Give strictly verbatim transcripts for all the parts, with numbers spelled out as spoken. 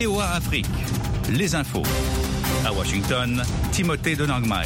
V O A Afrique, les infos. À Washington, Timothée Donangmai.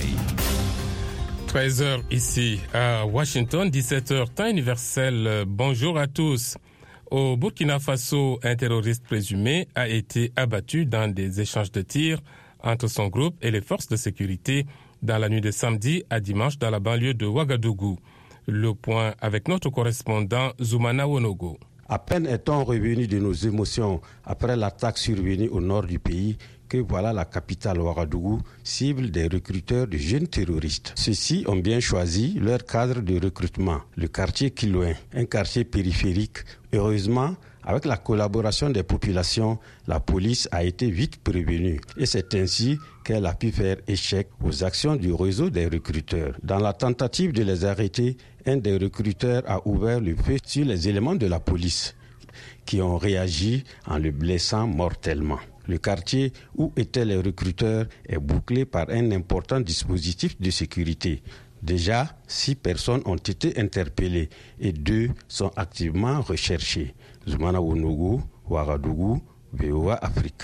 treize heures ici à Washington, dix-sept heures temps universel. Bonjour à tous. Au Burkina Faso, un terroriste présumé a été abattu dans des échanges de tirs entre son groupe et les forces de sécurité dans la nuit de samedi à dimanche dans la banlieue de Ouagadougou. Le point avec notre correspondant Zoumana Wonogo. À peine est-on revenu de nos émotions après l'attaque survenue au nord du pays que voilà la capitale Ouagadougou cible des recruteurs de jeunes terroristes. Ceux-ci ont bien choisi leur cadre de recrutement, le quartier Kilouin, un quartier périphérique. Heureusement, avec la collaboration des populations, la police a été vite prévenue et c'est ainsi qu'elle a pu faire échec aux actions du réseau des recruteurs. Dans la tentative de les arrêter, un des recruteurs a ouvert le feu sur les éléments de la police qui ont réagi en le blessant mortellement. Le quartier où étaient les recruteurs est bouclé par un important dispositif de sécurité. Déjà, six personnes ont été interpellées et deux sont activement recherchées. Zoumana Wonogo, Ouagadougou, V O A Afrique.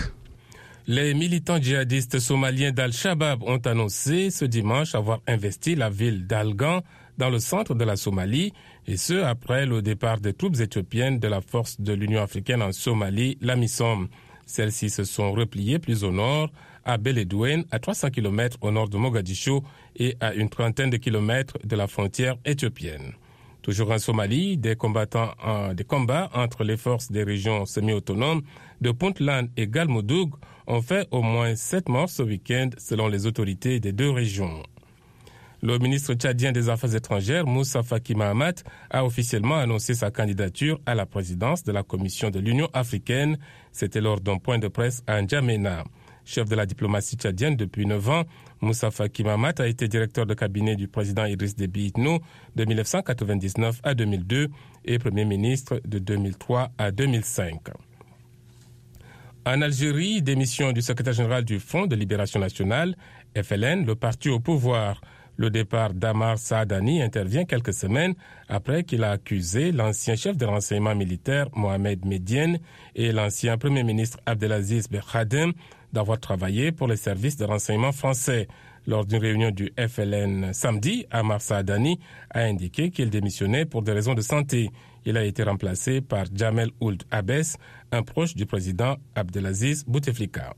Les militants djihadistes somaliens d'Al-Shabaab ont annoncé ce dimanche avoir investi la ville d'Algan dans le centre de la Somalie, et ce après le départ des troupes éthiopiennes de la force de l'Union africaine en Somalie, l'AMISOM. Celles-ci se sont repliées plus au nord, à Beledweyne, à trois cents kilomètres au nord de Mogadiscio et à une trentaine de kilomètres de la frontière éthiopienne. Toujours en Somalie, des, combattants, euh, des combats entre les forces des régions semi-autonomes de Puntland et Galmudug ont fait au moins sept morts ce week-end selon les autorités des deux régions. Le ministre tchadien des Affaires étrangères, Moussa Faki Mahamat, a officiellement annoncé sa candidature à la présidence de la Commission de l'Union africaine. C'était lors d'un point de presse à N'Djamena. Chef de la diplomatie tchadienne depuis neuf ans, Moussa Faki Mahamat a été directeur de cabinet du président Idriss Déby Itno de dix-neuf cent quatre-vingt-dix-neuf à deux mille deux et premier ministre de deux mille trois à deux mille cinq. En Algérie, démission du secrétaire général du Front de Libération Nationale, F L N, le parti au pouvoir. Le départ d'Amar Saadani intervient quelques semaines après qu'il a accusé l'ancien chef de renseignement militaire Mohamed Medienne et l'ancien premier ministre Abdelaziz Berkhadem d'avoir travaillé pour les services de renseignement français. Lors d'une réunion du F L N samedi, Amar Saadani a indiqué qu'il démissionnait pour des raisons de santé. Il a été remplacé par Jamel Ould Abès, un proche du président Abdelaziz Bouteflika.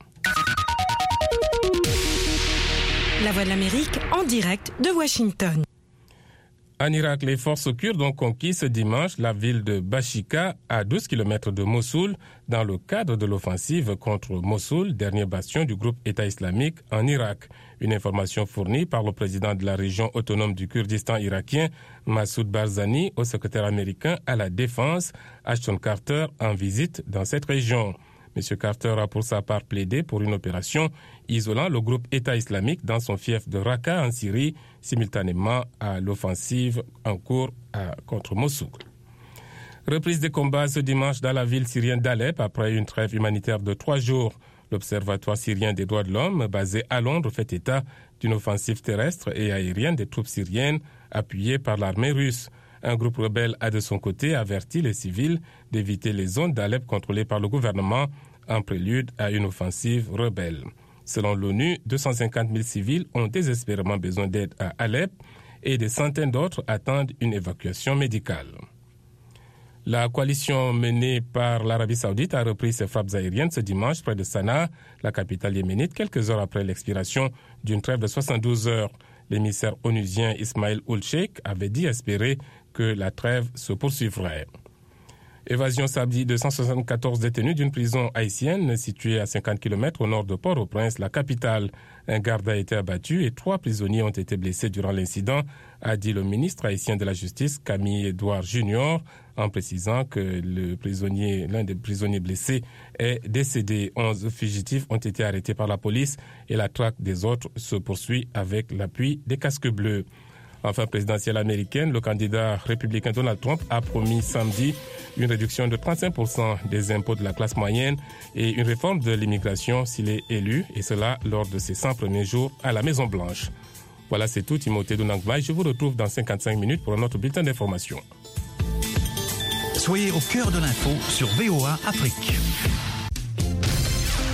La Voix de l'Amérique en direct de Washington. En Irak, les forces kurdes ont conquis ce dimanche la ville de Bashika, à douze kilomètres de Mossoul, dans le cadre de l'offensive contre Mossoul, dernier bastion du groupe État islamique en Irak. Une information fournie par le président de la région autonome du Kurdistan irakien, Massoud Barzani, au secrétaire américain à la Défense, Ashton Carter, en visite dans cette région. M. Carter a pour sa part plaidé pour une opération isolant le groupe État islamique dans son fief de Raqqa en Syrie, simultanément à l'offensive en cours à, contre Mossoul. Reprise des combats ce dimanche dans la ville syrienne d'Alep après une trêve humanitaire de trois jours. L'Observatoire syrien des droits de l'homme, basé à Londres, fait état d'une offensive terrestre et aérienne des troupes syriennes appuyées par l'armée russe. Un groupe rebelle a de son côté averti les civils d'éviter les zones d'Alep contrôlées par le gouvernement en prélude à une offensive rebelle. Selon l'ONU, deux cent cinquante mille civils ont désespérément besoin d'aide à Alep et des centaines d'autres attendent une évacuation médicale. La coalition menée par l'Arabie saoudite a repris ses frappes aériennes ce dimanche près de Sanaa, la capitale yéménite, quelques heures après l'expiration d'une trêve de soixante-douze heures. L'émissaire onusien Ismail Ould-Cheikh avait dit espérer que la trêve se poursuivrait. Évasion samedi de cent soixante-quatorze détenus d'une prison haïtienne située à cinquante kilomètres au nord de Port-au-Prince, la capitale. Un garde a été abattu et trois prisonniers ont été blessés durant l'incident, a dit le ministre haïtien de la Justice, Camille Edouard Junior, en précisant que le prisonnier, l'un des prisonniers blessés est décédé. Onze fugitifs ont été arrêtés par la police et la traque des autres se poursuit avec l'appui des casques bleus. Enfin, présidentielle américaine, le candidat républicain Donald Trump a promis samedi une réduction de trente-cinq pour cent des impôts de la classe moyenne et une réforme de l'immigration s'il est élu, et cela lors de ses cent premiers jours à la Maison-Blanche. Voilà, c'est tout, Timothée Donangmai. Je vous retrouve dans cinquante-cinq minutes pour un autre bulletin d'information. Soyez au cœur de l'info sur V O A Afrique.